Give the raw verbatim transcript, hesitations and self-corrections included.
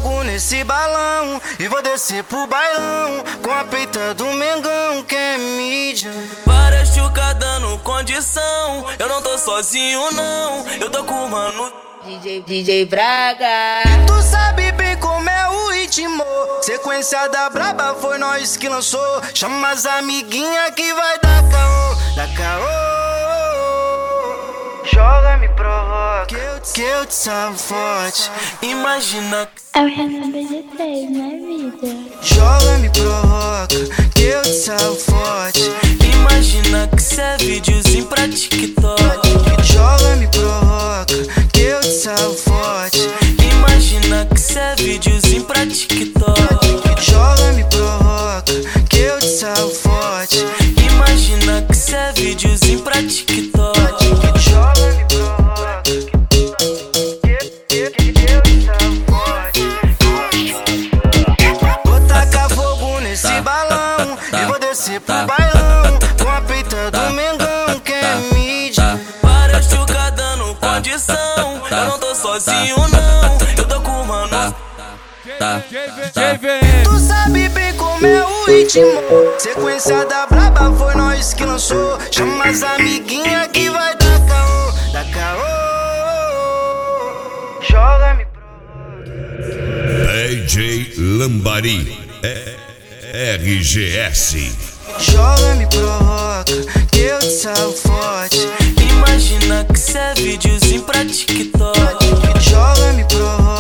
fogo nesse balão e vou descer pro bailão com a peita do Mengão que é mídia. Várias chuca dando condição, eu não tô sozinho não, eu tô com o mano D J, D J Braga. Tu sabe bem como é o ritmo, sequência da braba foi nós que lançou. Chama as amiguinha que vai dar caô, dá caô. Joga, me provoca, que eu te, que eu te salvo forte. Imagina É o Renan B G três, né, vida? Joga, me provoca, que eu te salvo forte. Imagina que cê é videozinho pra TikTok. Joga, me provoca, que eu te salvo forte. Imagina que cê é videozinho pra TikTok. Joga, me provoca, que eu te salvo forte. Imagina que cê é videozinho pra TikTok. Joga, me provoca, que, que, que eu te salvo forte. Vou tacar fogo nesse balão e vou descer pro bailão com a peita do Mengão que é mídia. Várias chuca dando condição, eu não tô sozinho não, eu tô com o mano. Tu sabe bem como é o ritmo, sequência da braba foi nós que lançou. Chama as amiguinha que vai dar caô, dá caô. Joga, me D J Lambari, R G S. Joga, me provoca, que eu te salvo forte. Imagina que cê é videozinho pra TikTok. Joga, me provoca,